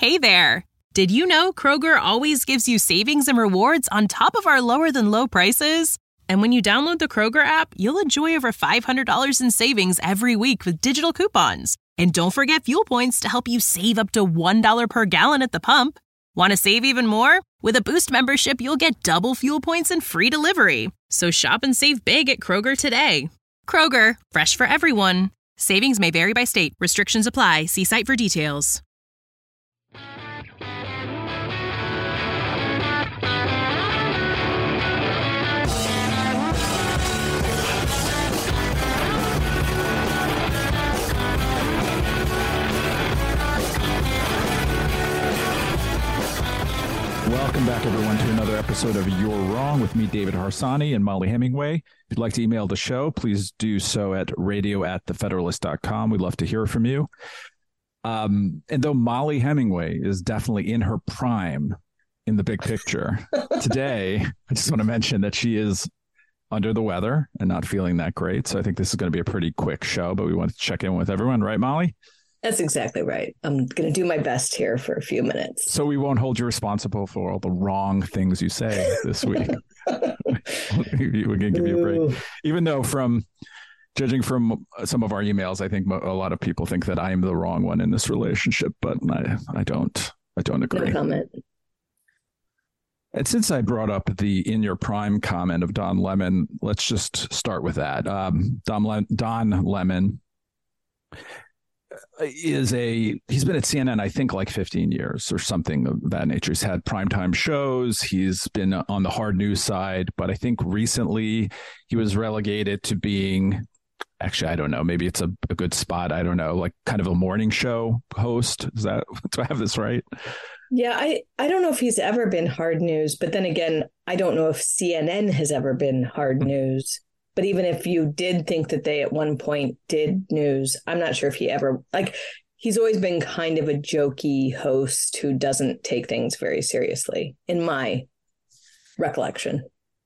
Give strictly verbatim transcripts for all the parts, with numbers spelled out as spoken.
Hey there! Did you know Kroger always gives you savings and rewards on top of our lower-than-low prices? And when you download the Kroger app, you'll enjoy over five hundred dollars in savings every week with digital coupons. And don't forget fuel points to help you save up to one dollar per gallon at the pump. Want to save even more? With a Boost membership, you'll get double fuel points and free delivery. So shop and save big at Kroger today. Kroger, fresh for everyone. Savings may vary by state. Restrictions apply. See site for details. Welcome back, everyone, to another episode of You're Wrong with me, David Harsanyi, and Molly Hemingway. If you'd like to email the show, please do so at radio at the federalist dot com. We'd love to hear from you. Um, and though Molly Hemingway is definitely in her prime in the big picture, today, I just want to mention that she is under the weather and not feeling that great. So I think this is going to be a pretty quick show, but we want to check in with everyone. Right, Molly? That's exactly right. I'm going to do my best here for a few minutes. So we won't hold you responsible for all the wrong things you say this week. We're going to give you a break. Even though from judging from some of our emails, I think a lot of people think that I am the wrong one in this relationship, but I, I don't. I don't agree. No comment. And since I brought up the in your prime comment of Don Lemon, let's just start with that. Um, Don, Le- Don Lemon is a he's been at C N N, I think, like fifteen years or something of that nature. He's had primetime shows. He's been on the hard news side, but I think recently he was relegated to being, actually, I don't know, maybe it's a, a good spot. I don't know, like kind of a morning show host. Is that, do I have this right? Yeah, I, I don't know if he's ever been hard news, but then again, I don't know if C N N has ever been hard news. But even if you did think that they at one point did news, I'm not sure if he ever, like, he's always been kind of a jokey host who doesn't take things very seriously, in my recollection.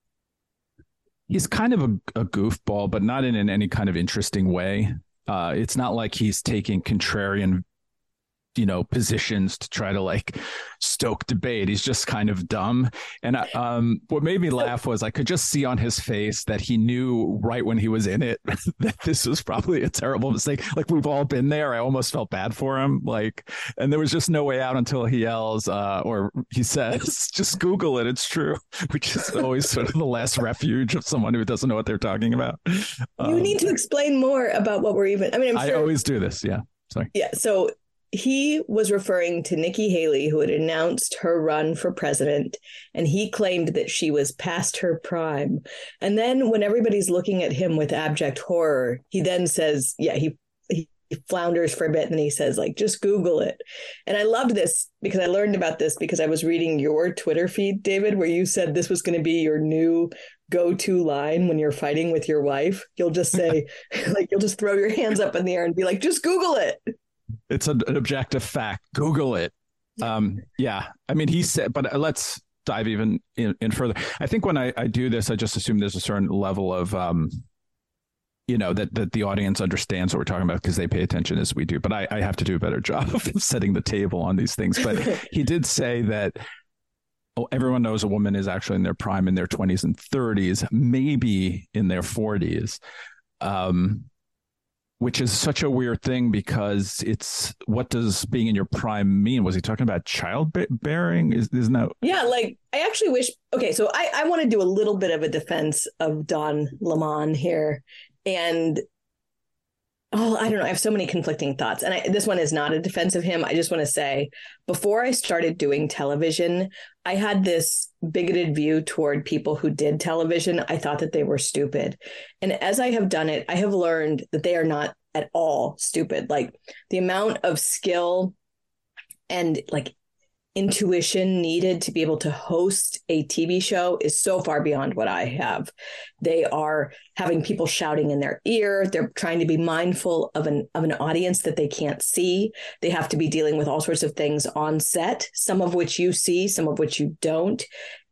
He's kind of a, a goofball, but not in, in any kind of interesting way. Uh, it's not like he's taking contrarian, you know, positions to try to like stoke debate. He's just kind of dumb. And um, what made me laugh was I could just see on his face that he knew right when he was in it that this was probably a terrible mistake. Like, we've all been there. I almost felt bad for him. Like, and there was just no way out until he yells uh, or he says, just Google it. It's true, which is always sort of the last refuge of someone who doesn't know what they're talking about. Um, you need to explain more about what we're even, I mean, I'm sure, I always do this. Yeah. Sorry. Yeah. So he was referring to Nikki Haley, who had announced her run for president, and he claimed that she was past her prime. And then when everybody's looking at him with abject horror, he then says, yeah, he, he flounders for a bit, and then he says, like, just Google it. And I loved this because I learned about this because I was reading your Twitter feed, David, where you said this was going to be your new go-to line when you're fighting with your wife. You'll just say, like, you'll just throw your hands up in the air and be like, just Google it. It's an objective fact. Google it. Um, yeah. I mean, he said, but let's dive even in, in further. I think when I, I do this, I just assume there's a certain level of, um, you know, that, that the audience understands what we're talking about because they pay attention as we do. But I, I have to do a better job of setting the table on these things. But he did say that oh, everyone knows a woman is actually in their prime in their twenties and thirties, maybe in their forties. Um Which is such a weird thing because it's, what does being in your prime mean? Was he talking about childbearing? Is isn't that? Yeah, like I actually wish. Okay, so I, I want to do a little bit of a defense of Don Lemon here, and oh, I don't know. I have so many conflicting thoughts, and I, this one is not a defense of him. I just want to say, before I started doing television, I had this bigoted view toward people who did television. I thought that they were stupid. And as I have done it, I have learned that they are not at all stupid. Like, the amount of skill and like intuition needed to be able to host a T V show is so far beyond what I have. They are having people shouting in their ear. They're trying to be mindful of an of an audience that they can't see. They have to be dealing with all sorts of things on set, some of which you see, some of which you don't.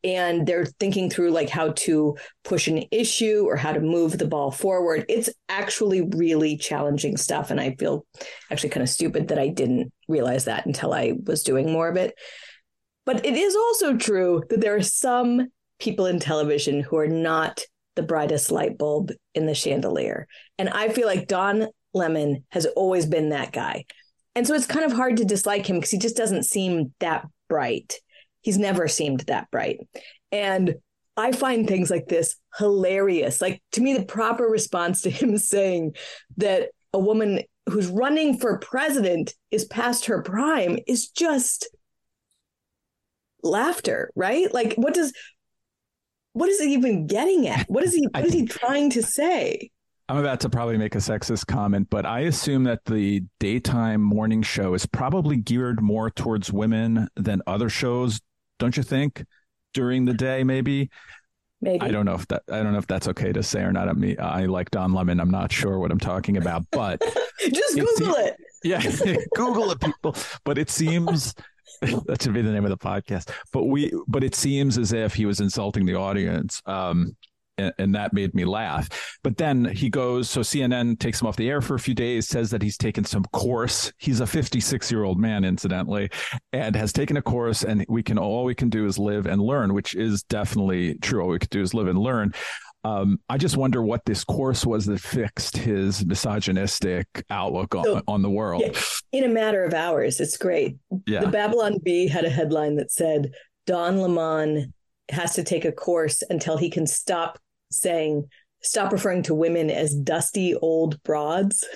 and they're thinking through like how to push an issue or how to move the ball forward. It's actually really challenging stuff. And I feel actually kind of stupid that I didn't realize that until I was doing more of it. But it is also true that there are some people in television who are not the brightest light bulb in the chandelier. And I feel like Don Lemon has always been that guy. And so it's kind of hard to dislike him because he just doesn't seem that bright. He's never seemed that bright. And I find things like this hilarious. Like, to me, the proper response to him saying that a woman who's running for president is past her prime is just laughter, right? Like, what does what is he even getting at? What is he what is he trying to say? I'm about to probably make a sexist comment, but I assume that the daytime morning show is probably geared more towards women than other shows, don't you think? During the day, maybe. Maybe. I don't know if that I don't know if that's okay to say or not. I mean, I like Don Lemon. I'm not sure what I'm talking about, but just Google it. Yeah, Google it, people. But it seems that should be the name of the podcast. But we, but it seems as if he was insulting the audience. Um, And, and that made me laugh. But then he goes, so C N N takes him off the air for a few days, says that he's taken some course. He's a fifty-six-year-old man, incidentally, and has taken a course, and we can all we can do is live and learn, which is definitely true. All we could do is live and learn. Um, I just wonder what this course was that fixed his misogynistic outlook on, so, on the world. Yeah, in a matter of hours. It's great. Yeah. The Babylon Bee had a headline that said, Don Lemon has to take a course until he can stop saying, stop referring to women as dusty old broads.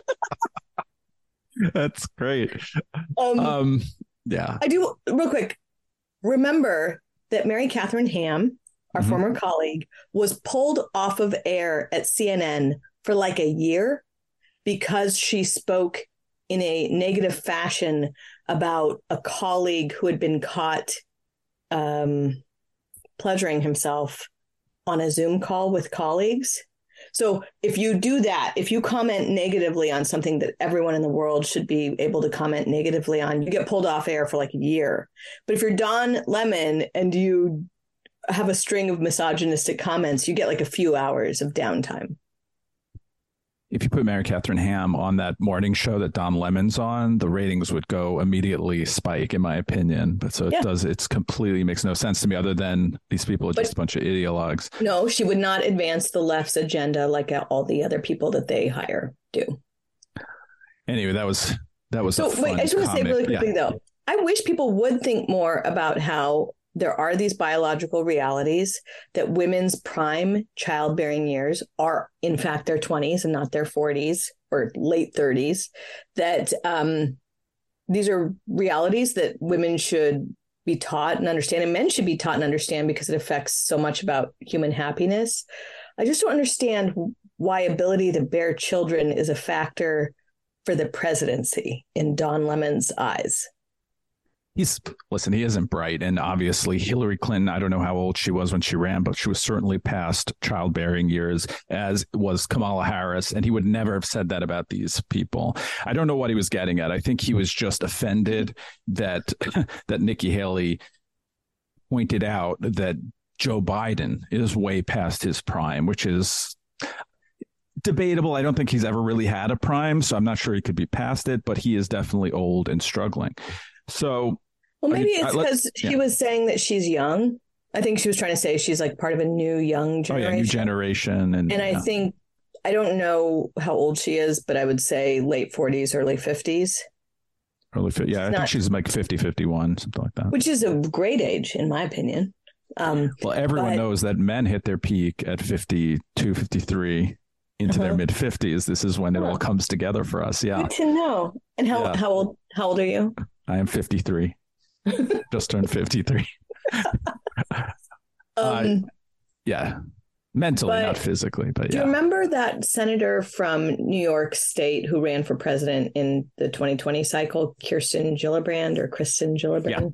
That's great. Um, um, yeah. I do, real quick, remember that Mary Catherine Ham, our mm-hmm. former colleague, was pulled off of air at C N N for like a year because she spoke in a negative fashion about a colleague who had been caught um, pleasuring himself on a Zoom call with colleagues. So if you do that, if you comment negatively on something that everyone in the world should be able to comment negatively on, you get pulled off air for like a year. But if you're Don Lemon and you have a string of misogynistic comments, you get like a few hours of downtime. If you put Mary Catherine Ham on that morning show that Don Lemon's on, the ratings would go immediately spike, in my opinion. But so it yeah. does, it's completely makes no sense to me other than these people are just but, a bunch of ideologues. No, she would not advance the left's agenda like all the other people that they hire do. Anyway, that was, that was, so a fun wait, I just want to say really quickly yeah. though, I wish people would think more about how there are these biological realities that women's prime childbearing years are, in fact, their twenties and not their forties or late thirties, that um, these are realities that women should be taught and understand, and men should be taught and understand because it affects so much about human happiness. I just don't understand why ability to bear children is a factor for the presidency in Don Lemon's eyes. He's listen, he isn't bright. And obviously Hillary Clinton, I don't know how old she was when she ran, but she was certainly past childbearing years, as was Kamala Harris. And he would never have said that about these people. I don't know what he was getting at. I think he was just offended that that Nikki Haley pointed out that Joe Biden is way past his prime, which is debatable. I don't think he's ever really had a prime, so I'm not sure he could be past it, but he is definitely old and struggling. So, well, maybe you, it's because yeah. she was saying that she's young. I think she was trying to say she's like part of a new young generation. Oh, yeah, new generation. And, and I yeah. think, I don't know how old she is, but I would say late forties, early fifties. Early, yeah, she's I not, think she's like fifty, fifty-one, something like that. Which is a great age, in my opinion. Um, well, everyone but, knows that men hit their peak at fifty-two, fifty-three. Into uh-huh. their mid fifties. This is when it all comes together for us. Yeah. Good to know. And how, yeah. how old, how old are you? I am fifty-three. Just turned fifty-three. um, uh, yeah. Mentally, not physically, but yeah. Do you remember that senator from New York State who ran for president in the twenty twenty cycle, Kirsten Gillibrand or Kristen Gillibrand? Yeah.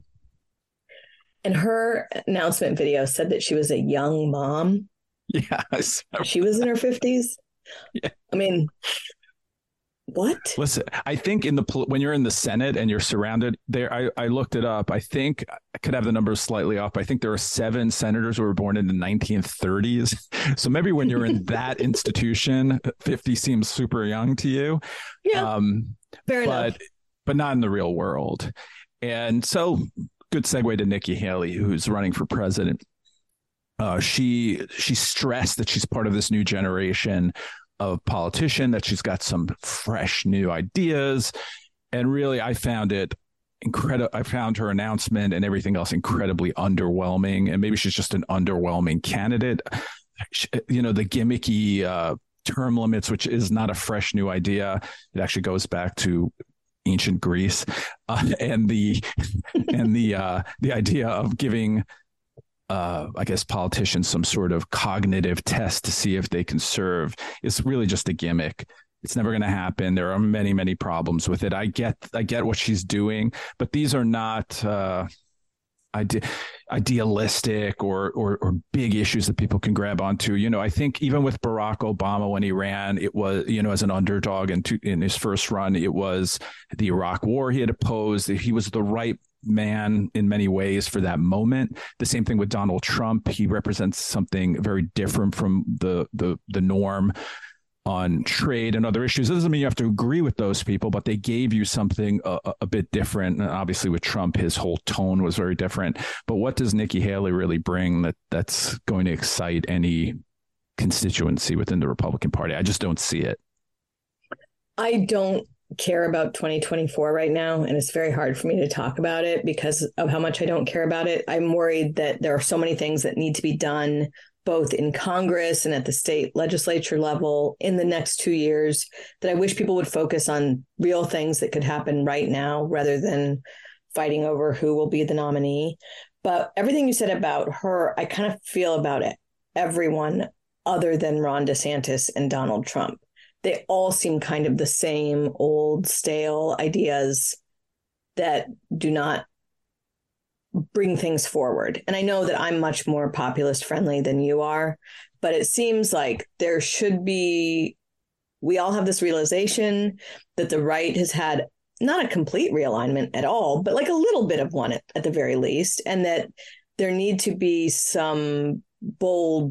And her announcement video said that she was a young mom. Yeah. She was in her fifties. Yeah. I mean, What? Listen, I think in the when you're in the Senate and you're surrounded there, I, I looked it up. I think I could have the numbers slightly off. But I think there are seven senators who were born in the nineteen thirties. So maybe when you're in that institution, fifty seems super young to you. Yeah, um, fair but, enough. But not in the real world. And so, good segue to Nikki Haley, who's running for president. Uh, she she stressed that she's part of this new generation of politician, that she's got some fresh new ideas. And really, I found it incredible. I found her announcement and everything else incredibly underwhelming. And maybe she's just an underwhelming candidate. You know, the gimmicky uh, term limits, which is not a fresh new idea. It actually goes back to ancient Greece, uh, and the and the uh, the idea of giving Uh, I guess politicians some sort of cognitive test to see if they can serve is really just a gimmick. It's never going to happen. There are many, many problems with it. I get, I get what she's doing, but these are not uh, ide- idealistic or, or or big issues that people can grab onto. You know, I think even with Barack Obama when he ran, it was, you know, as an underdog in, two, in his first run, it was the Iraq War he had opposed. He was the right man in many ways for that moment. The same thing with Donald Trump. He represents something very different from the the the norm on trade and other issues. It doesn't mean you have to agree with those people, but they gave you something a, a bit different. And obviously with Trump, his whole tone was very different. But what does Nikki Haley really bring that that's going to excite any constituency within the Republican Party? I just don't see it. I don't care about twenty twenty-four right now, and it's very hard for me to talk about it because of how much I don't care about it. I'm worried that there are so many things that need to be done both in Congress and at the state legislature level in the next two years that I wish people would focus on real things that could happen right now rather than fighting over who will be the nominee. But everything you said about her, I kind of feel about it, everyone other than Ron DeSantis and Donald Trump. They all seem kind of the same old stale ideas that do not bring things forward. And I know that I'm much more populist friendly than you are, but it seems like there should be, we all have this realization that the right has had not a complete realignment at all, but like a little bit of one at, at the very least, and that there need to be some bold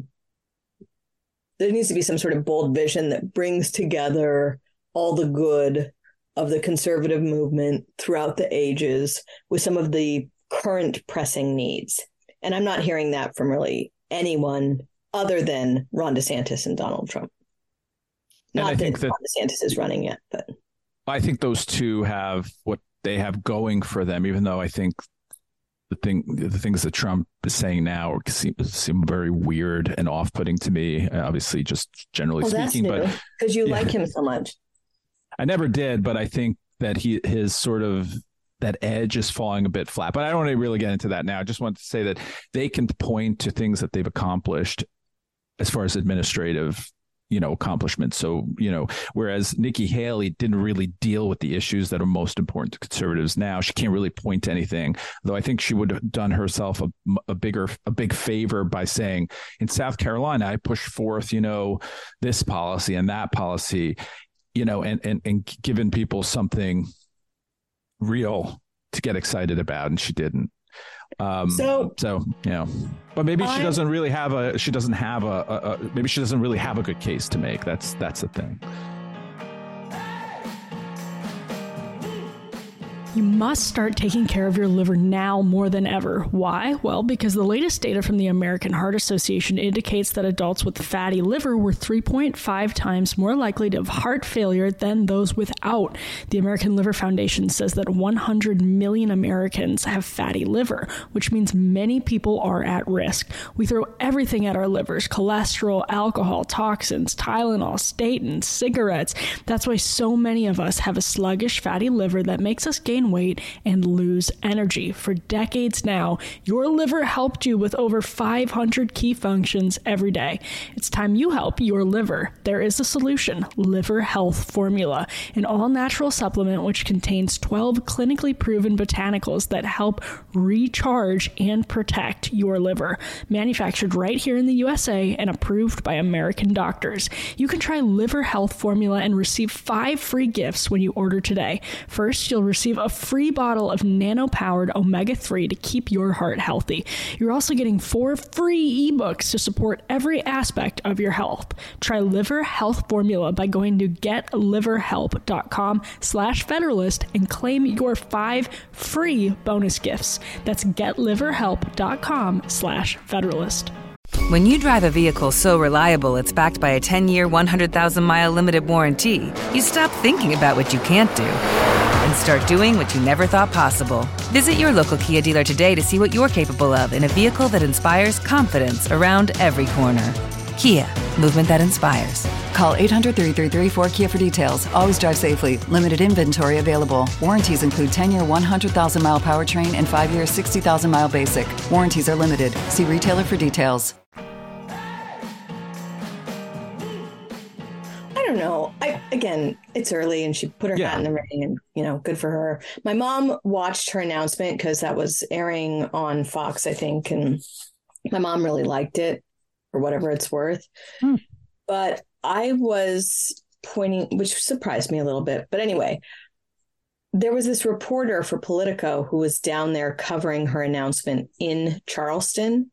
There needs to be some sort of bold vision that brings together all the good of the conservative movement throughout the ages with some of the current pressing needs. And I'm not hearing that from really anyone other than Ron DeSantis and Donald Trump. Not that, that Ron DeSantis is running yet, but I think those two have what they have going for them, even though I think The thing, the things that Trump is saying now seem, seem very weird and off-putting to me. Obviously, just generally well, speaking, that's but because you yeah. like him so much. I never did, but I think that he his sort of that edge is falling a bit flat. But I don't want to really get into that now. I just want to say that they can point to things that they've accomplished as far as administrative, you know, accomplishments. So, you know, whereas Nikki Haley didn't really deal with the issues that are most important to conservatives now, she can't really point to anything, though I think she would have done herself a, a bigger, a big favor by saying in South Carolina, I pushed forth, you know, this policy and that policy, you know, and, and, and giving people something real to get excited about. And she didn't. Um, so, so, you know, but maybe I, she doesn't really have a, she doesn't have a, a, a, maybe she doesn't really have a good case to make. That's, that's the thing. You must start taking care of your liver now more than ever. Why? Well, because the latest data from the American Heart Association indicates that adults with fatty liver were three point five times more likely to have heart failure than those without. The American Liver Foundation says that one hundred million Americans have fatty liver, which means many people are at risk. We throw everything at our livers: cholesterol, alcohol, toxins, Tylenol, statins, cigarettes. That's why so many of us have a sluggish fatty liver that makes us gain gain weight and lose energy. For decades now, your liver helped you with over five hundred key functions every day. It's time you help your liver. There is a solution, Liver Health Formula, an all-natural supplement which contains twelve clinically proven botanicals that help recharge and protect your liver. Manufactured right here in the U S A and approved by American doctors. You can try Liver Health Formula and receive five free gifts when you order today. First, you'll receive a free bottle of nano-powered omega three to keep your heart healthy. You're also getting four free ebooks to support every aspect of your health. Try Liver Health Formula by going to getliverhelp.com slash Federalist and claim your five free bonus gifts. That's getliverhelp.com slash Federalist. When you drive a vehicle so reliable it's backed by a ten-year, one hundred thousand mile limited warranty, you stop thinking about what you can't do and start doing what you never thought possible. Visit your local Kia dealer today to see what you're capable of in a vehicle that inspires confidence around every corner. Kia, movement that inspires. Call eight hundred, three three three, four Kia for details. Always drive safely. Limited inventory available. Warranties include ten-year, one hundred thousand mile powertrain and five-year, sixty thousand mile basic. Warranties are limited. See retailer for details. I don't know. I again, it's early and she put her Yeah. hat in the ring and, you know, good for her. My mom watched her announcement because that was airing on Fox, I think. And my mom really liked it for whatever it's worth. Hmm. But I was pointing, which surprised me a little bit. But anyway, there was this reporter for Politico who was down there covering her announcement in Charleston.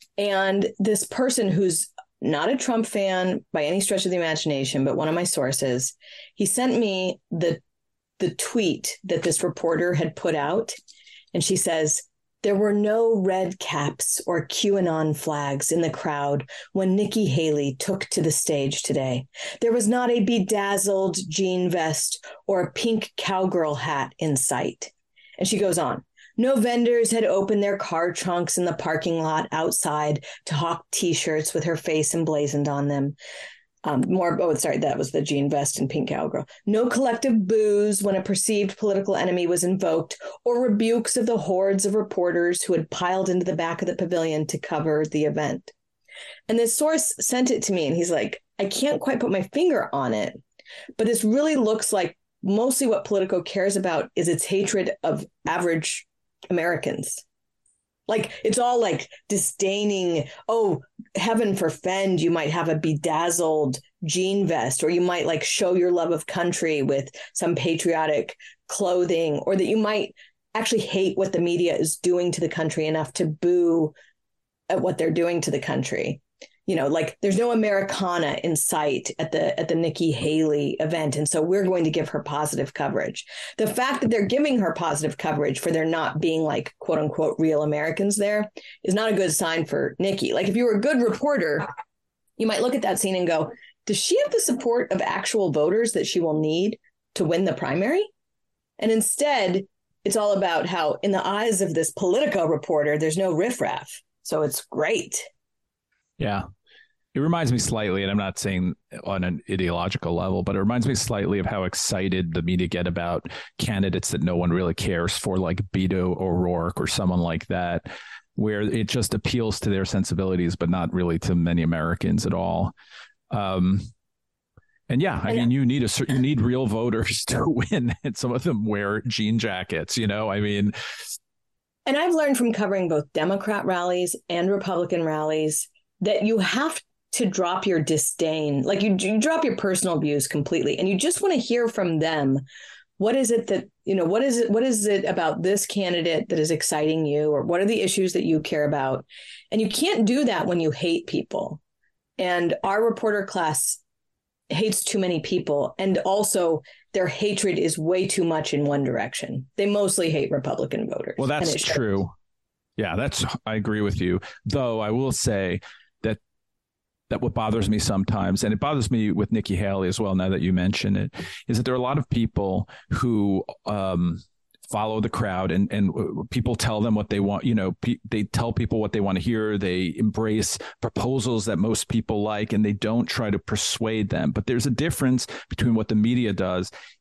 And this person who's not a Trump fan by any stretch of the imagination, but one of my sources, he sent me the the tweet that this reporter had put out. And she says, there were no red caps or QAnon flags in the crowd when Nikki Haley took to the stage today. There was not a bedazzled jean vest or a pink cowgirl hat in sight. And she goes on. No vendors had opened their car trunks in the parking lot outside to hawk T-shirts with her face emblazoned on them. Um, more, oh, sorry, that was the jean vest and pink cowgirl. No collective boos when a perceived political enemy was invoked, or rebukes of the hordes of reporters who had piled into the back of the pavilion to cover the event. And this source sent it to me, and he's like, I can't quite put my finger on it, but this really looks like mostly what Politico cares about is its hatred of average Americans. Like, it's all like disdaining, oh, heaven forfend, you might have a bedazzled jean vest, or you might like show your love of country with some patriotic clothing, or that you might actually hate what the media is doing to the country enough to boo at what they're doing to the country. You know, like there's no Americana in sight at the at the Nikki Haley event. And so we're going to give her positive coverage. The fact that they're giving her positive coverage for there not being like, quote unquote, real Americans there is not a good sign for Nikki. Like if you were a good reporter, you might look at that scene and go, does she have the support of actual voters that she will need to win the primary? And instead, it's all about how in the eyes of this Politico reporter, there's no riffraff. So it's great. Yeah. It reminds me slightly, and I'm not saying on an ideological level, but it reminds me slightly of how excited the media get about candidates that no one really cares for, like Beto O'Rourke or someone like that, where it just appeals to their sensibilities, but not really to many Americans at all. Um, and yeah, I mean, you need a you need real voters to win, and some of them wear jean jackets, you know, I mean. And I've learned from covering both Democrat rallies and Republican rallies that you have to drop your disdain, like you, you drop your personal views completely, and you just want to hear from them. What is it that, you know, what is it, what is it about this candidate that is exciting you, or what are the issues that you care about? And you can't do that when you hate people. And our reporter class hates too many people. And also their hatred is way too much in one direction. They mostly hate Republican voters. Well, that's true. Yeah, that's, I agree with you. Though I will say that that what bothers me sometimes, and it bothers me with Nikki Haley as well, now that you mention it, is that there are a lot of people who um, follow the crowd, and, and people tell them what they want. You know, pe- they tell people what they want to hear. They embrace proposals that most people like, and they don't try to persuade them. But there's a difference between what the media does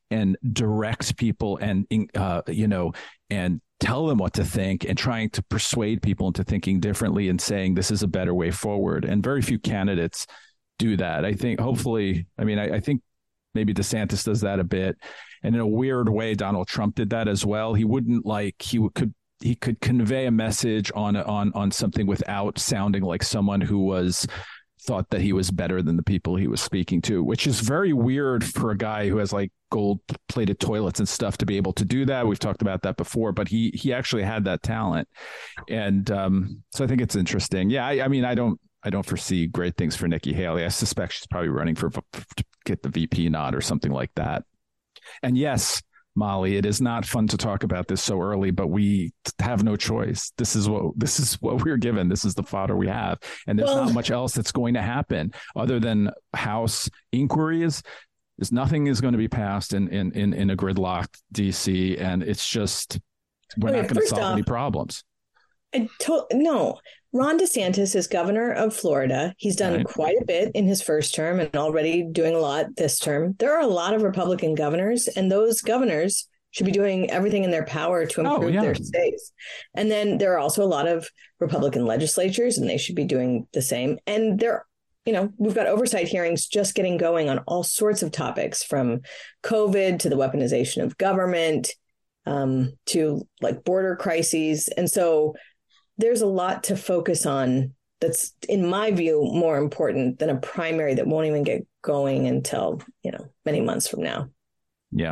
and direct people and, uh, you know, and tell them what to think and trying to persuade people into thinking differently and saying this is a better way forward. And very few candidates do that. I think hopefully, I mean, I, I think maybe DeSantis does that a bit. And in a weird way, Donald Trump did that as well. He wouldn't like he could he could convey a message on on on something without sounding like someone who was thought that he was better than the people he was speaking to, which is very weird for a guy who has like gold plated toilets and stuff to be able to do that. We've talked about that before, but he he actually had that talent. And um, so I think it's interesting. Yeah, I, I mean, I don't I don't foresee great things for Nikki Haley. I suspect she's probably running for to get the V P nod or something like that. And yes, Molly, it is not fun to talk about this so early, but we have no choice. This is what this is what we're given. This is the fodder we have. And there's well, not much else that's going to happen other than House inquiries. There's nothing is going to be passed in in in, in a gridlocked D C. And it's just we're okay, not going to solve off, any problems. I to- no. Ron DeSantis is governor of Florida. He's done right. quite a bit in his first term and already doing a lot this term. There are a lot of Republican governors, and those governors should be doing everything in their power to improve oh, yeah. their states. And then there are also a lot of Republican legislatures, and they should be doing the same. And there, you know, we've got oversight hearings just getting going on all sorts of topics, from COVID to the weaponization of government um, to like border crises. And so there's a lot to focus on that's, in my view, more important than a primary that won't even get going until, you know, many months from now. Yeah.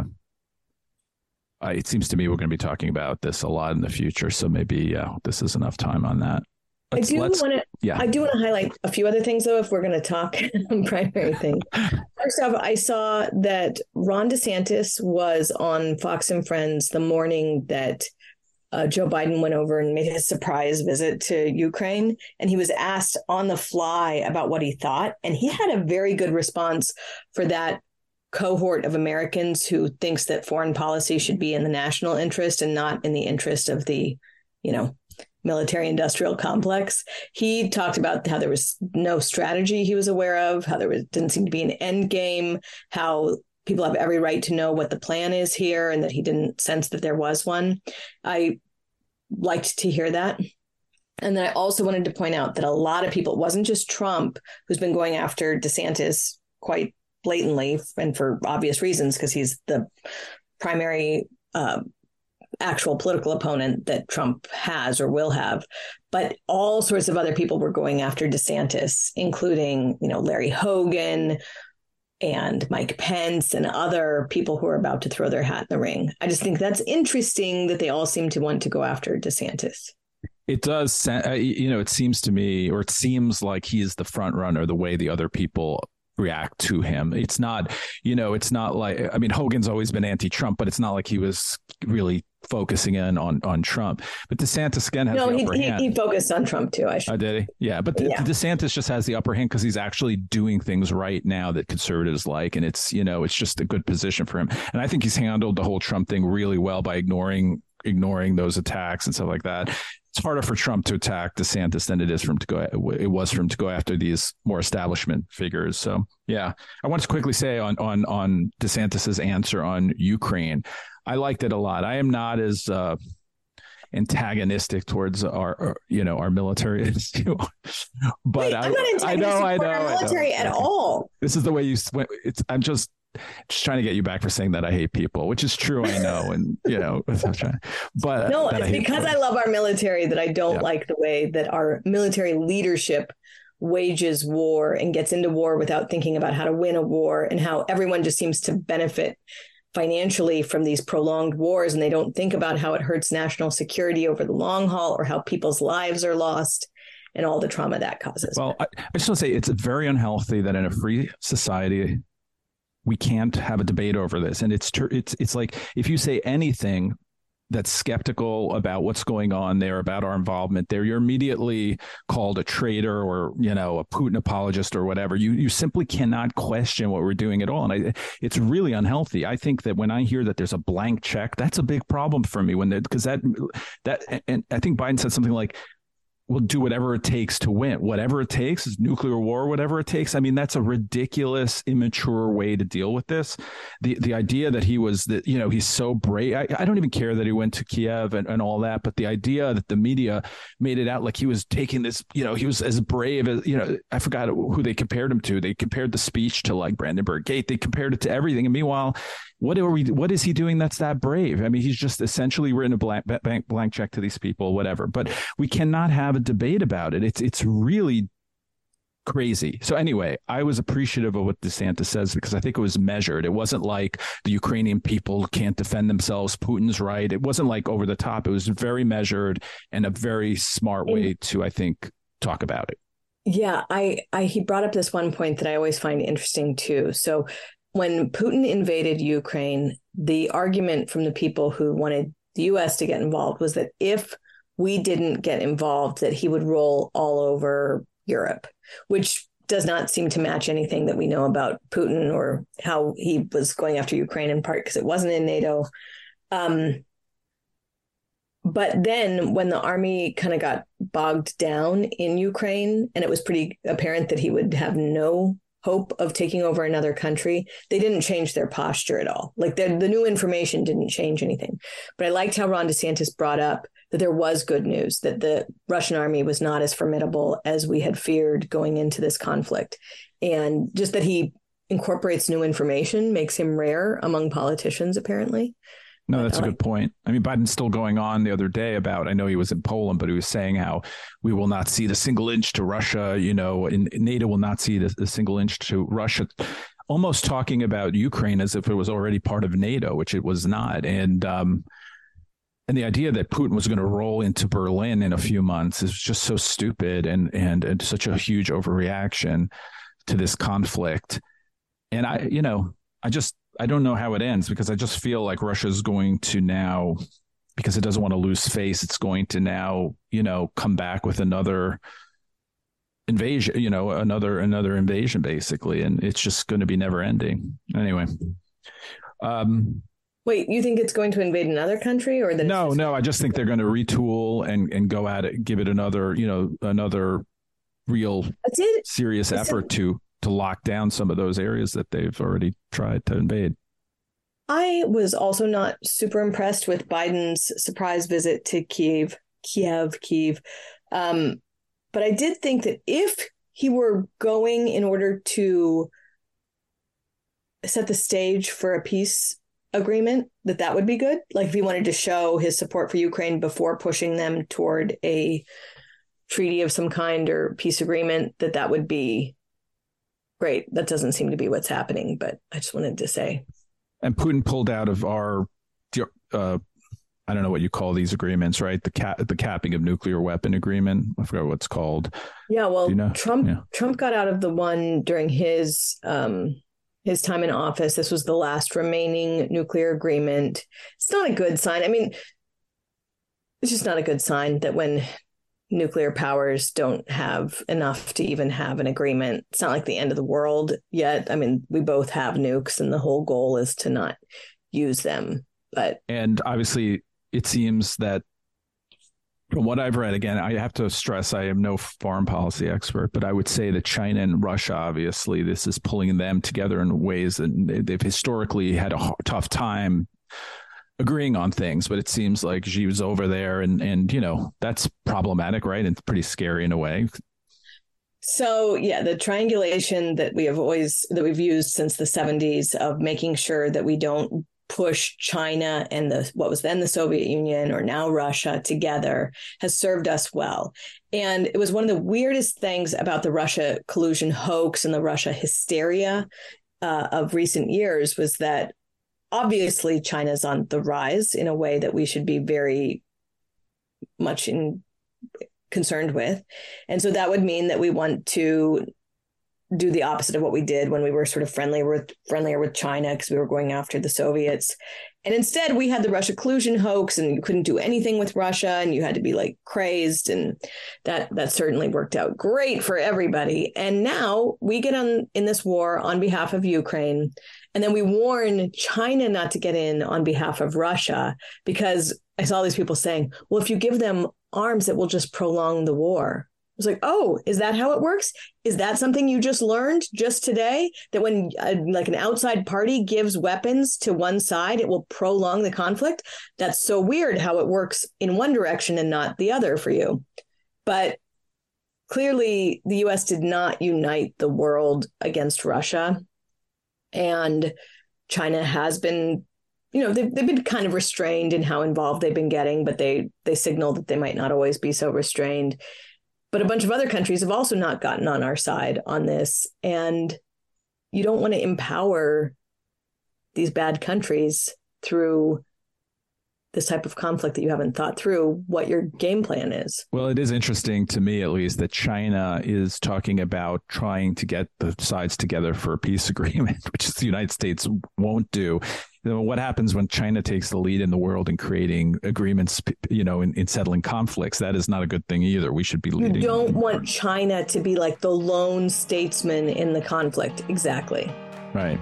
Uh, it seems to me we're going to be talking about this a lot in the future. So maybe yeah, this is enough time on that. Let's, I do want to yeah. I do want to highlight a few other things, though, if we're going to talk primary things. First off, I saw that Ron DeSantis was on Fox and Friends the morning that Uh, Joe Biden went over and made his surprise visit to Ukraine, and he was asked on the fly about what he thought. And he had a very good response for that cohort of Americans who thinks that foreign policy should be in the national interest and not in the interest of the, you know, military industrial complex. He talked about how there was no strategy he was aware of, how there was, didn't seem to be an end game, how people have every right to know what the plan is here, and that he didn't sense that there was one. I liked to hear that. And then I also wanted to point out that a lot of people, it wasn't just Trump who's been going after DeSantis quite blatantly and for obvious reasons, because he's the primary uh, actual political opponent that Trump has or will have. But all sorts of other people were going after DeSantis, including, you know, Larry Hogan and Mike Pence and other people who are about to throw their hat in the ring. I just think that's interesting that they all seem to want to go after DeSantis. It does, you know, it seems to me, or it seems like he's the front runner the way the other people react to him. It's not, you know, it's not like, I mean, Hogan's always been anti-Trump, but it's not like he was really focusing in on on Trump. But DeSantis again has no, the he, upper he, hand. he focused on Trump too. I should. Oh, did he? Yeah, but yeah. DeSantis just has the upper hand because he's actually doing things right now that conservatives like, and it's, you know, it's just a good position for him. And I think he's handled the whole Trump thing really well by ignoring ignoring those attacks and stuff like that. It's harder for Trump to attack DeSantis than it is for him to go. It was for him to go after these more establishment figures. So, yeah, I want to quickly say on on on DeSantis's answer on Ukraine, I liked it a lot. I am not as uh, antagonistic towards our, our, you know, our military as you are. But Wait, I, I'm not antagonistic I know, I know, our military I know. at all. This is the way you. It's. I'm just. Just trying to get you back for saying that I hate people, which is true, I know, and you know, trying, but no, it's I because I love our military that I don't yeah. like the way that our military leadership wages war and gets into war without thinking about how to win a war, and how everyone just seems to benefit financially from these prolonged wars, and they don't think about how it hurts national security over the long haul, or how people's lives are lost and all the trauma that causes. Well, I, I just want to say it's very unhealthy that in a free society we can't have a debate over this. And it's it's it's like if you say anything that's skeptical about what's going on there, about our involvement there, you're immediately called a traitor or, you know, a Putin apologist or whatever. You you simply cannot question what we're doing at all. And I, it's really unhealthy. I think that when I hear that there's a blank check, that's a big problem for me when because that that and I think Biden said something like, will do whatever it takes to win, whatever it takes, is nuclear war, whatever it takes. I mean, that's a ridiculous, immature way to deal with this. The the idea that he was that, you know, he's so brave. I, I don't even care that he went to Kiev and, and all that, but the idea that the media made it out like he was taking this, you know, he was as brave as, you know, I forgot who they compared him to. They compared the speech to like Brandenburg Gate. They compared it to everything. And meanwhile, what are we, what is he doing that's that brave? I mean, he's just essentially written a blank, blank, blank check to these people, whatever. But we cannot have a debate about it. It's it's really crazy. So anyway, I was appreciative of what DeSantis says because I think it was measured. It wasn't like the Ukrainian people can't defend themselves, Putin's right. It wasn't like over the top. It was very measured and a very smart way to, I think, talk about it. Yeah, I, I he brought up this one point that I always find interesting too. So when Putin invaded Ukraine, the argument from the people who wanted the U S to get involved was that if we didn't get involved, that he would roll all over Europe, which does not seem to match anything that we know about Putin or how he was going after Ukraine, in part because it wasn't in NATO. Um, but then when the army kind of got bogged down in Ukraine, and it was pretty apparent that he would have no hope of taking over another country, they didn't change their posture at all. Like the, the new information didn't change anything. But I liked how Ron DeSantis brought up that there was good news, that the Russian army was not as formidable as we had feared going into this conflict. And just that he incorporates new information makes him rare among politicians, apparently. No, that's a good point. I mean, Biden's still going on the other day about, I know he was in Poland, but he was saying how we will not cede a single inch to Russia, you know, and NATO will not cede a, a single inch to Russia, almost talking about Ukraine as if it was already part of NATO, which it was not. And, um, and the idea that Putin was going to roll into Berlin in a few months is just so stupid and, and, and such a huge overreaction to this conflict. And I, you know, I just, I don't know how it ends because I just feel like Russia is going to now, because it doesn't want to lose face, it's going to now, you know, come back with another invasion, you know, another another invasion, basically. And it's just going to be never ending. Anyway. Um, Wait, you think it's going to invade another country or that? No, just- no, I just think they're going to retool and, and go at it, give it another, you know, another real That's it. serious That's effort it. to to lock down some of those areas that they've already tried to invade. I was also not super impressed with Biden's surprise visit to Kiev, Kiev, Kiev. Um, but I did think that if he were going in order to set the stage for a peace agreement, that that would be good. Like if he wanted to show his support for Ukraine before pushing them toward a treaty of some kind or peace agreement, that that would be great. That doesn't seem to be what's happening, but I just wanted to say. And Putin pulled out of our, uh, I don't know what you call these agreements, right? The cap, the capping of nuclear weapon agreement. I forgot what it's called. Yeah, well, you know? Trump yeah. Trump got out of the one during his um, his time in office. This was the last remaining nuclear agreement. It's not a good sign. I mean, it's just not a good sign that when nuclear powers don't have enough to even have an agreement, it's not like the end of the world yet. I mean, we both have nukes and the whole goal is to not use them. But and obviously it seems that from what I've read, again, I have to stress I am no foreign policy expert, but I would say that China and Russia, obviously, this is pulling them together in ways that they've historically had a tough time agreeing on things, but it seems like Xi was over there and, and, you know, that's problematic, right? And it's pretty scary in a way. So, yeah, the triangulation that we have always, that we've used since the seventies of making sure that we don't push China and the what was then the Soviet Union or now Russia together has served us well. And it was one of the weirdest things about the Russia collusion hoax and the Russia hysteria uh, of recent years was that obviously, China's on the rise in a way that we should be very much in, concerned with. And so that would mean that we want to do the opposite of what we did when we were sort of friendlier with, friendlier with China because we were going after the Soviets. And instead, we had the Russia collusion hoax, and you couldn't do anything with Russia, and you had to be like crazed. And that that certainly worked out great for everybody. And now we get on in this war on behalf of Ukraine. And then we warn China not to get in on behalf of Russia, because I saw these people saying, well, if you give them arms, it will just prolong the war. I was like, oh, is that how it works? Is that something you just learned just today? That when uh, like an outside party gives weapons to one side, it will prolong the conflict? That's so weird how it works in one direction and not the other for you. But clearly, the U S did not unite the world against Russia. And China has been, you know, they've, they've been kind of restrained in how involved they've been getting, but they they signal that they might not always be so restrained. But a bunch of other countries have also not gotten on our side on this. And you don't want to empower these bad countries through this type of conflict that you haven't thought through what your game plan is. Well, it is interesting to me, at least, that China is talking about trying to get the sides together for a peace agreement, which the United States won't do. You know, what happens when China takes the lead in the world in creating agreements, you know, in, in settling conflicts? That is not a good thing either. We should be leading. You don't want China to be like the lone statesman in the conflict. Exactly. Right.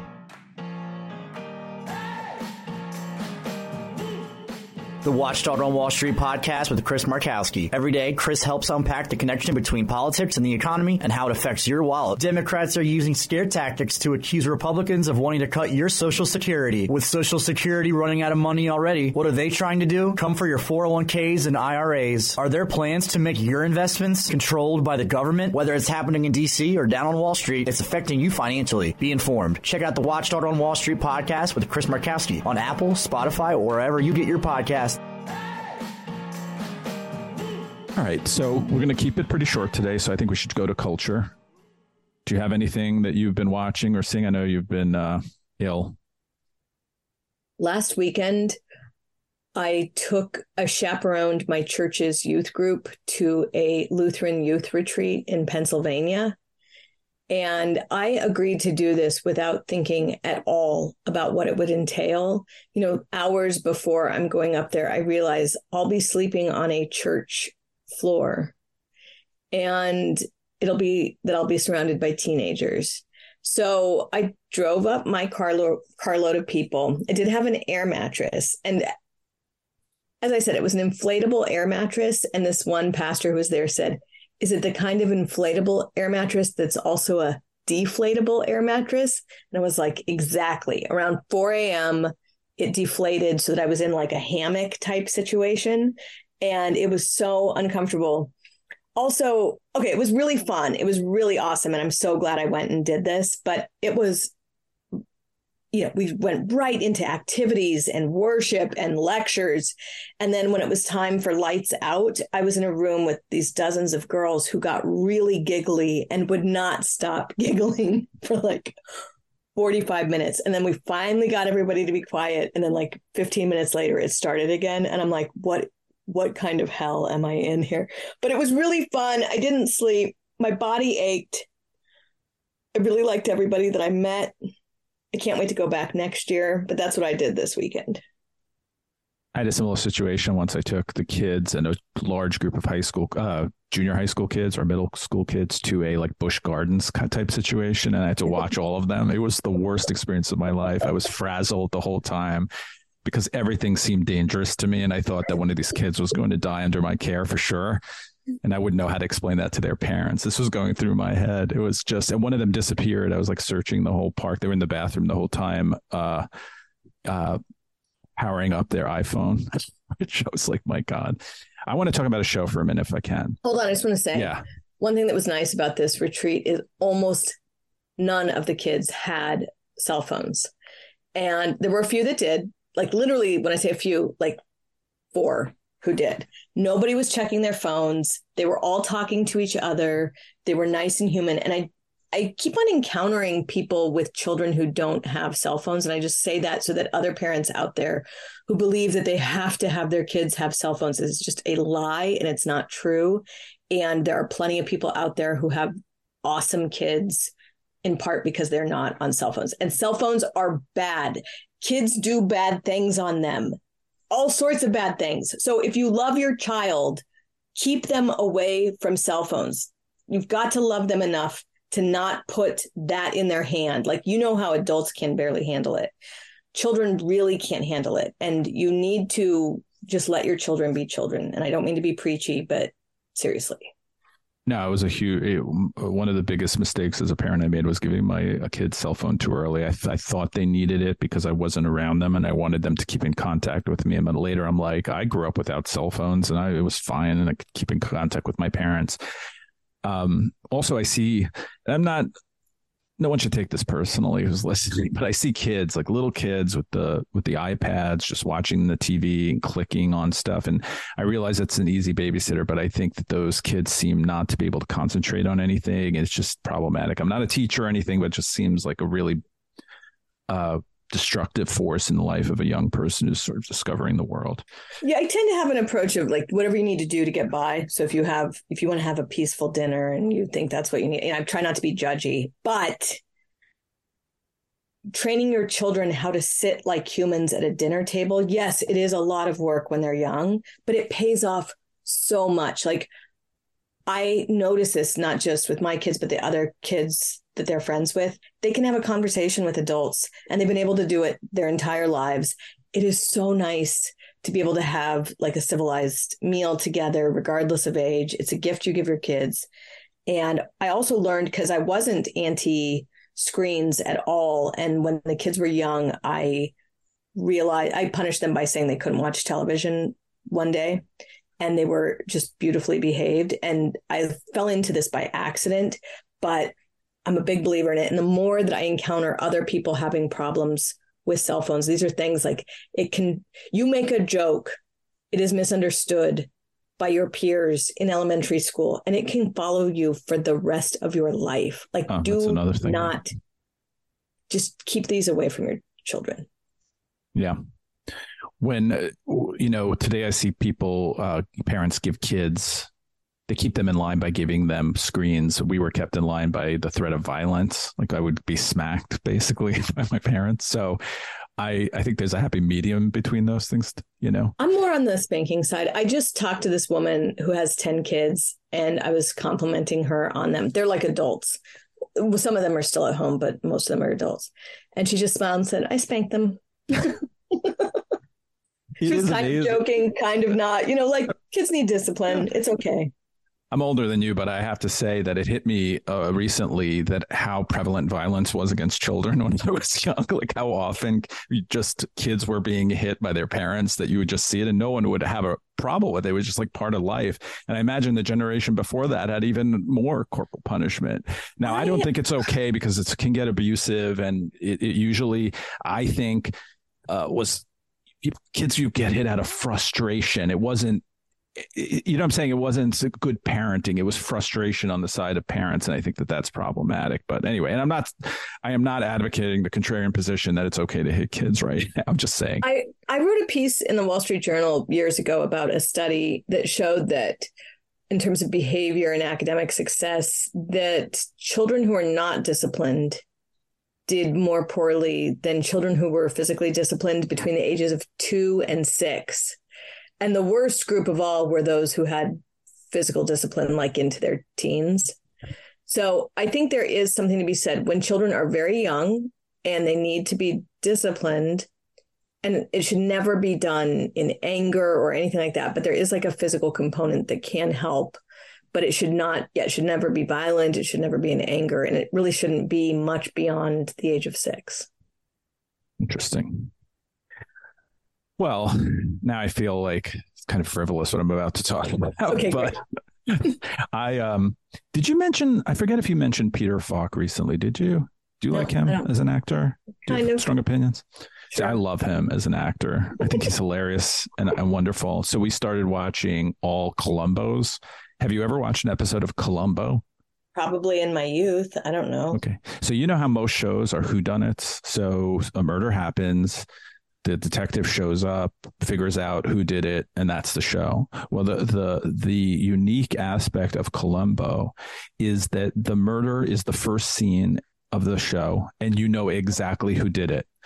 The Watchdog on Wall Street podcast with Chris Markowski. Every day, Chris helps unpack the connection between politics and the economy and how it affects your wallet. Democrats are using scare tactics to accuse Republicans of wanting to cut your Social Security. With Social Security running out of money already, what are they trying to do? Come for your four oh one k's and I R As. Are there plans to make your investments controlled by the government? Whether it's happening in D C or down on Wall Street, it's affecting you financially. Be informed. Check out the Watchdog on Wall Street podcast with Chris Markowski on Apple, Spotify, or wherever you get your podcasts. All right, so we're going to keep it pretty short today, so I think we should go to culture. Do you have anything that you've been watching or seeing? I know you've been uh, ill. Last weekend, I took, I chaperoned my church's youth group to a Lutheran youth retreat in Pennsylvania. And I agreed to do this without thinking at all about what it would entail. You know, hours before I'm going up there, I realized I'll be sleeping on a church floor, and it'll be that I'll be surrounded by teenagers. So I drove up my carlo- carload of people. I did have an air mattress. And as I said, it was an inflatable air mattress. And this one pastor who was there said, is it the kind of inflatable air mattress that's also a deflatable air mattress? And I was like, exactly. Around four a.m., it deflated so that I was in like a hammock type situation. And it was so uncomfortable. Also, okay, it was really fun. It was really awesome. And I'm so glad I went and did this. But it was, you know, we went right into activities and worship and lectures. And then when it was time for lights out, I was in a room with these dozens of girls who got really giggly and would not stop giggling for like forty-five minutes. And then we finally got everybody to be quiet. And then like fifteen minutes later, it started again. And I'm like, what? What kind of hell am I in here? But it was really fun. I didn't sleep. My body ached. I really liked everybody that I met. I can't wait to go back next year, but that's what I did this weekend. I had a similar situation once. I took the kids and a large group of high school, uh, junior high school kids or middle school kids to a like Busch Gardens type situation. And I had to watch all of them. It was the worst experience of my life. I was frazzled the whole time, because everything seemed dangerous to me. And I thought that one of these kids was going to die under my care for sure. And I wouldn't know how to explain that to their parents. This was going through my head. It was just, and one of them disappeared. I was like searching the whole park. They were in the bathroom the whole time, uh, uh, powering up their iPhone, which I was like, my God. I want to talk about a show for a minute if I can. Hold on. I just want to say, yeah. One thing that was nice about this retreat is almost none of the kids had cell phones. And there were a few that did. Like literally, when I say a few, like four who did. Nobody was checking their phones. They were all talking to each other. They were nice and human. And I, I keep on encountering people with children who don't have cell phones. And I just say that so that other parents out there who believe that they have to have their kids have cell phones is just a lie, and it's not true. And there are plenty of people out there who have awesome kids, in part because they're not on cell phones. And cell phones are bad. kids do bad things on them, all sorts of bad things. So if you love your child, keep them away from cell phones. You've got to love them enough to not put that in their hand. Like, you know how adults can barely handle it. Children really can't handle it. And you need to just let your children be children. And I don't mean to be preachy, but seriously. No, it was a huge, it, one of the biggest mistakes as a parent I made was giving my a kid cell phone too early. I, th- I thought they needed it because I wasn't around them and I wanted them to keep in contact with me. And then later I'm like, I grew up without cell phones and I, it was fine. And I could keep in contact with my parents. Um, also, I see, I'm not, no one should take this personally who's listening, but I see kids, like little kids with the with the iPads, just watching the T V and clicking on stuff. And I realize it's an easy babysitter, but I think that those kids seem not to be able to concentrate on anything. It's just problematic. I'm not a teacher or anything, but it just seems like a really uh, destructive force in the life of a young person who's sort of discovering the world. Yeah, I tend to have an approach of like whatever you need to do to get by. So if you have, if you want to have a peaceful dinner and you think that's what you need, and I try not to be judgy, but training your children how to sit like humans at a dinner table. Yes, it is a lot of work when they're young, but it pays off so much. Like, I notice this not just with my kids, but the other kids that they're friends with. They can have a conversation with adults and they've been able to do it their entire lives. It is so nice to be able to have like a civilized meal together, regardless of age. It's a gift you give your kids. And I also learned, because I wasn't anti screens at all. And when the kids were young, I realized I punished them by saying they couldn't watch television one day. And they were just beautifully behaved. And I fell into this by accident, but I'm a big believer in it. And the more that I encounter other people having problems with cell phones, these are things like it can, you make a joke, it is misunderstood by your peers in elementary school, and it can follow you for the rest of your life. Like, oh, do not just keep these away from your children. Yeah. When, you know, today I see people, uh, parents give kids, they keep them in line by giving them screens. We were kept in line by the threat of violence. Like, I would be smacked basically by my parents. So I, I think there's a happy medium between those things, you know. I'm more on the spanking side. I just talked to this woman who has ten kids and I was complimenting her on them. They're like adults. Some of them are still at home, but most of them are adults. And she just smiled and said, I spanked them. She was kind amazing. Of joking, kind of not, you know, like kids need discipline. It's okay. I'm older than you, but I have to say that it hit me uh, recently that how prevalent violence was against children when I was young, like how often just kids were being hit by their parents, that you would just see it and no one would have a problem with it. It was just like part of life. And I imagine the generation before that had even more corporal punishment. Now, I don't think it's okay because it can get abusive. And it, it usually, I think, uh, was kids, you get hit out of frustration. It wasn't, you know what I'm saying? It wasn't good parenting. It was frustration on the side of parents. And I think that that's problematic. But anyway, and I'm not, I am not advocating the contrarian position that it's okay to hit kids right now. I'm just saying. I, I wrote a piece in the Wall Street Journal years ago about a study that showed that in terms of behavior and academic success, that children who are not disciplined did more poorly than children who were physically disciplined between the ages of two and six. And the worst group of all were those who had physical discipline, like into their teens. So I think there is something to be said when children are very young and they need to be disciplined, and it should never be done in anger or anything like that. But there is like a physical component that can help, but it should not, yeah, it should never be violent. It should never be in anger. And it really shouldn't be much beyond the age of six. Interesting. Well, now I feel like it's kind of frivolous what I'm about to talk about. Okay, but I um, did you mention? I forget if you mentioned Peter Falk recently. Did you? Do you no, like him as an actor? Do you have strong opinions? Sure. See, I love him as an actor. I think he's hilarious and, and wonderful. So we started watching all Columbos. Have you ever watched an episode of Columbo? Probably in my youth. I don't know. Okay, so you know how most shows are whodunits. So a murder happens. The detective shows up, figures out who did it, and that's the show. Well, the the the unique aspect of Columbo is that the murder is the first scene of the show, and you know exactly who did it.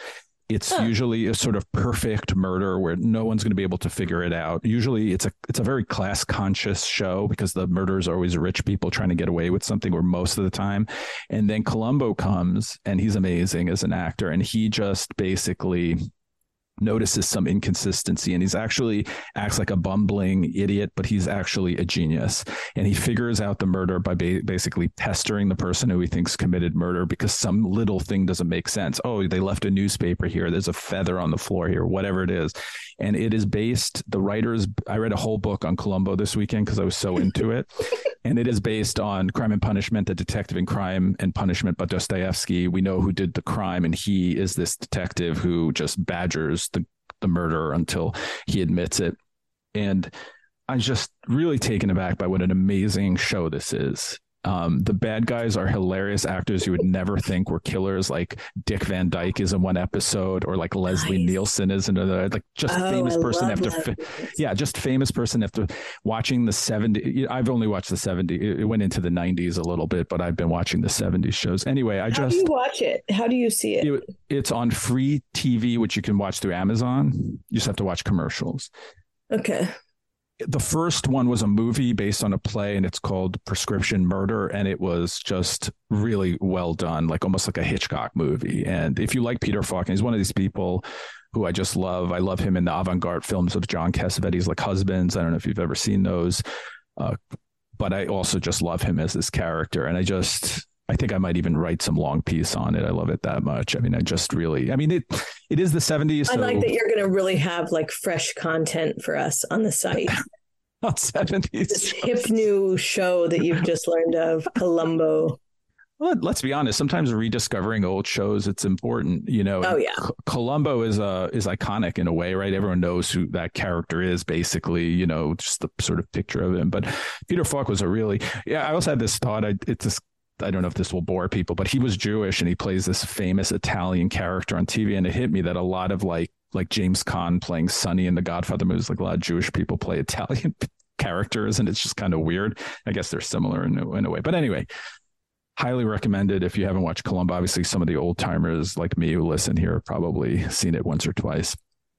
It's Huh. usually a sort of perfect murder where no one's going to be able to figure it out. Usually it's a it's a very class conscious show because the murderers are always rich people trying to get away with something, or most of the time. And then Columbo comes, and he's amazing as an actor, and he just basically notices some inconsistency, and he's actually acts like a bumbling idiot, but he's actually a genius, and he figures out the murder by ba- basically pestering the person who he thinks committed murder because some little thing doesn't make sense. Oh, they left a newspaper here, there's a feather on the floor here, whatever it is. And it is based, the writers, I read a whole book on Columbo this weekend because I was so into it. And it is based on Crime and Punishment, the detective in Crime and Punishment by Dostoevsky. We know who did the crime, and he is this detective who just badgers the, the murderer until he admits it. And I'm just really taken aback by what an amazing show this is. Um, the bad guys are hilarious actors you would never think were killers. Like Dick Van Dyke is in one episode, or like Leslie Nice. Nielsen is in another. Like just Oh, famous I person love after, Leslie fa- Nielsen. yeah, just famous person after watching the seventies. I've only watched the seventies. It went into the nineties a little bit, but I've been watching the seventies shows. Anyway, I How just do you watch it? How do you see it? it, it's on free T V, which you can watch through Amazon. You just have to watch commercials. Okay. The first one was a movie based on a play, and it's called Prescription Murder, and it was just really well done, like almost like a Hitchcock movie. And if you like Peter Falk, he's one of these people who I just love. I love him in the avant-garde films of John Cassavetes, like Husbands. I don't know if you've ever seen those, uh, but I also just love him as this character. And I just, I think I might even write some long piece on it. I love it that much. I mean, I just really, I mean, it it is the seventies. I So like that you're going to really have like fresh content for us on the site. not seventies. This hip new show that you've just learned of, Columbo. Well, let's be honest. Sometimes rediscovering old shows, it's important. You know, Oh, yeah. C- Columbo is uh, is iconic in a way, right? Everyone knows who that character is, basically. You know, just the sort of picture of him. But Peter Falk was a really, yeah. I also had this thought. I it's just, I don't know if this will bore people, but he was Jewish, and he plays this famous Italian character on T V, and it hit me that a lot of like like James Caan playing Sonny in the Godfather movies, like a lot of Jewish people play Italian characters, and it's just kind of weird. I guess they're similar in a, in a way, but anyway. Highly recommended if you haven't watched Columbo. Obviously, some of the old timers like me who listen here have probably seen it once or twice.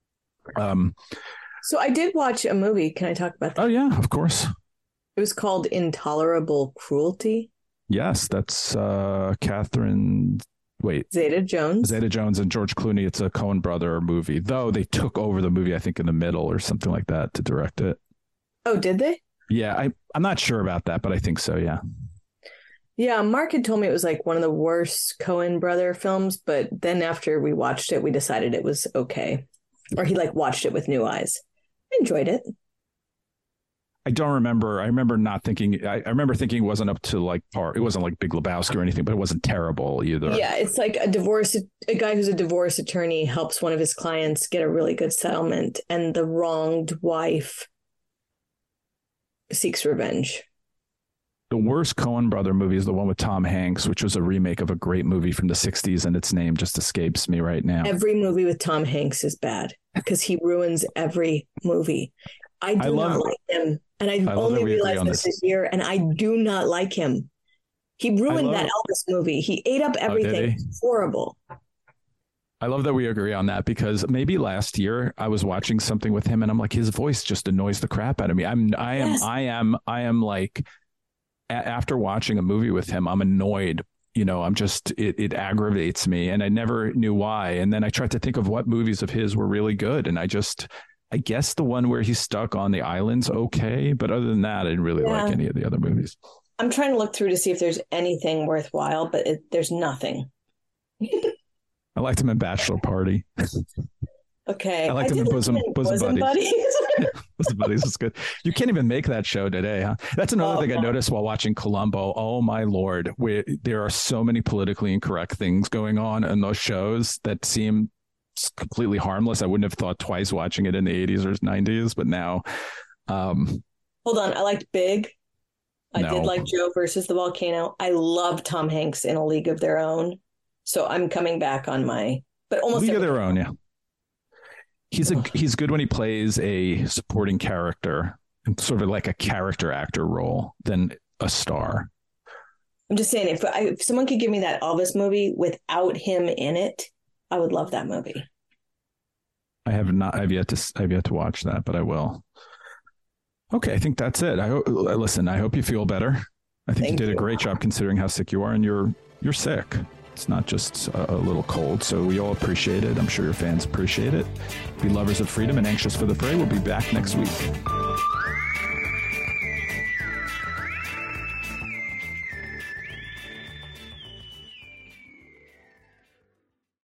Um, So I did watch a movie. Can I talk about that? oh, yeah, of course. It was called Intolerable Cruelty. Yes, that's uh, Catherine. Wait, Zeta Jones. Zeta Jones and George Clooney. It's a Coen brother movie, though they took over the movie, I think, in the middle or something like that to direct it. Oh, did they? Yeah, I, I'm not sure about that, but I think so, yeah. Yeah, Mark had told me it was like one of the worst Coen brother films, but then after we watched it, we decided it was okay. Or he like watched it with new eyes. I enjoyed it. I don't remember. I remember not thinking. I, I remember thinking it wasn't up to like par. It wasn't like Big Lebowski or anything, but it wasn't terrible either. Yeah, it's like a divorce, a guy who's a divorce attorney helps one of his clients get a really good settlement, and the wronged wife seeks revenge. The worst Coen brother movie is the one with Tom Hanks, which was a remake of a great movie from the sixties, and its name just escapes me right now. Every movie with Tom Hanks is bad because he ruins every movie. I do I love- not like him. And I, I love only that we agree realized on this this. this year, and I do not like him. He ruined love- that Elvis movie. He ate up did everything. he? It's horrible. I love that we agree on that because maybe last year I was watching something with him and I'm like, his voice just annoys the crap out of me. I'm, I am, Yes. I am, I am like, a- after watching a movie with him, I'm annoyed. You know, I'm just, it, it aggravates me and I never knew why. And then I tried to think of what movies of his were really good. And I just, I guess the one where he's stuck on the island's okay. But other than that, I didn't really Yeah. like any of the other movies. I'm trying to look through to see if there's anything worthwhile, but it, there's nothing. I liked him in Bachelor Party. Okay. I liked him did in like Bosom- in Bosom Buddies. Bosom Buddies is good. You can't even make that show today, huh? That's another Oh, thing I no. noticed while watching Columbo. Oh my Lord, where there are so many politically incorrect things going on in those shows that seem completely harmless. I wouldn't have thought twice watching it in the eighties or nineties, but now, um, Hold on. I liked Big. I No. did like Joe versus the Volcano. I love Tom Hanks in A League of Their Own. So I'm coming back on my, but almost League of every- Their Own, yeah. He's a he's good when he plays a supporting character, sort of like a character actor role, than a star. I'm just saying, if, I, if someone could give me that Elvis movie without him in it, I would love that movie. I have not. I've yet to. I've yet to watch that, but I will. Okay, I think that's it. I hope. Listen, I hope you feel better. I think Thank you did you. a great job considering how sick you are, and you're you're sick. It's not just a, a little cold, so we all appreciate it. I'm sure your fans appreciate it. Be lovers of freedom and anxious for the fray. We'll be back next week.